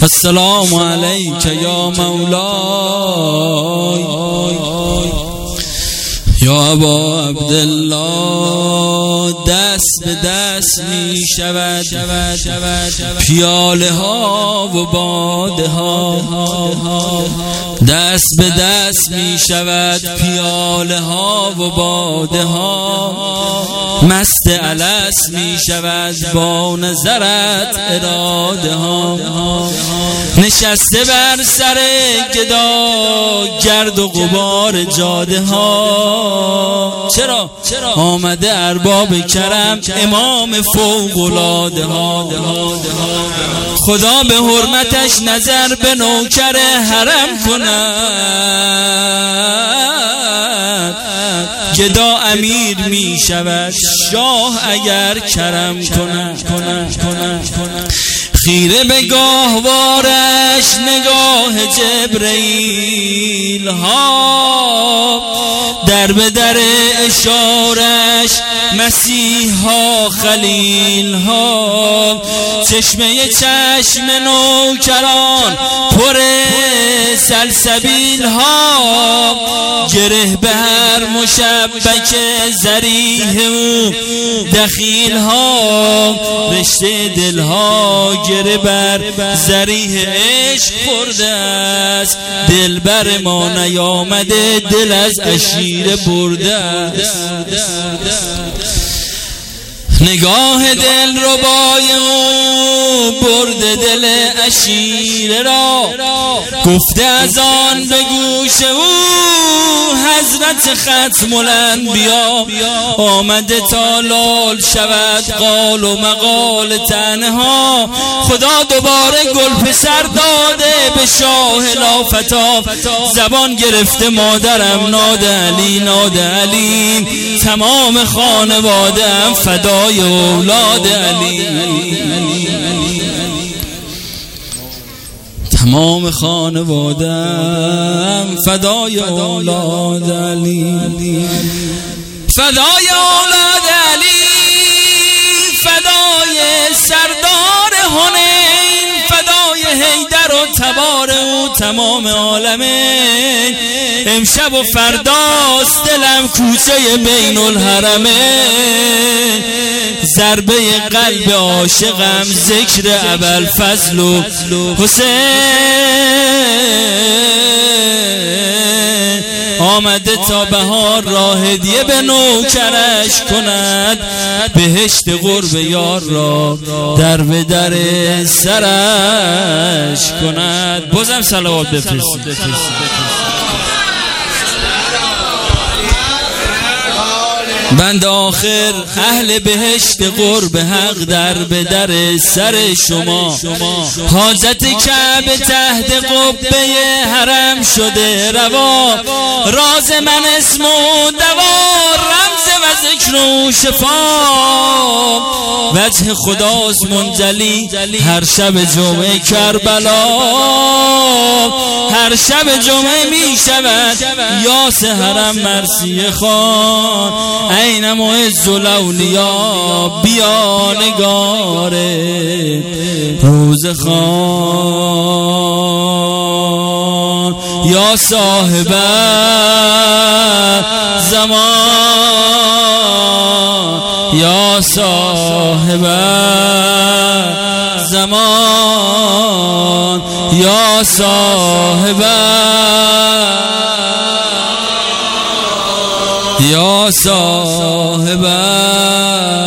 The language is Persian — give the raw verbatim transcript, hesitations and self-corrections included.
السلام علیک یا مولای یا ابا عبدالله. دست به دست می شود پیاله ها و باده ها، دست به دست می شود پیاله ها و باده ها، مست الست می شود با نظرت اراده ها. نشسته بر سر گدا گرد و غبار جاده ها، چرا آمده ارباب کرم امام فوق العاده ها. خدا به حرمتش نظر به نوکر حرم کند، گدا امیر می شود شاه اگر کرم کند. خیره به گاهوارش نگاه جبرئیل ها، در به در اشارش مسیحا خلیل ها. چشمه چشم نوکران پر سلسبیل ها، گره به هر مشبک زریح او دخیل ها. رشته دل ها گره بر زریح عشق خورده است، دل بر ما نیامده دل از اشیره برده است. نگاه دل ربای او برده دل اشیره را، گفته از آن به گوش او حضرت ختم الانبیا. آمده تا لال شود قال و مقال تنها، خدا دوباره گل پسر داده به شاه لافتا. زبان گرفته مادرم ناد علی ناد علی، تمام خانواده‌ام فدای اولاد علی. تمام خانواده‌ام فدای اولاد علی، فدای اولاد علی، فدای سردار حنین، فدای حیدر و تبار او تمام عالمین. امشب و فرداست دلم کوچه بین الحرمین، ضربه قلب عاشقم ذکر ابوالفضل و حسین. آمده تا بهار را هدیه به نوکرش کند، بهشت قرب یار را در به در سرش کند. بازم صلوات بفرستید. بند آخر اهل بهشت قرب حق در به در سر شما. حاجت کعبه تحت قبه حرم شده روا، راز من اسم و دوا رمز و ذکر و شفا. وجه خداست منجلی هر شب جمعه کربلا، هر شب جمعه می شود یاس حرم مرثیه خوان. این معز الاولیا بیا نگار روز خوان، یا صاحب زمان، یا صاحب زمان، یا صاحب یا صاحب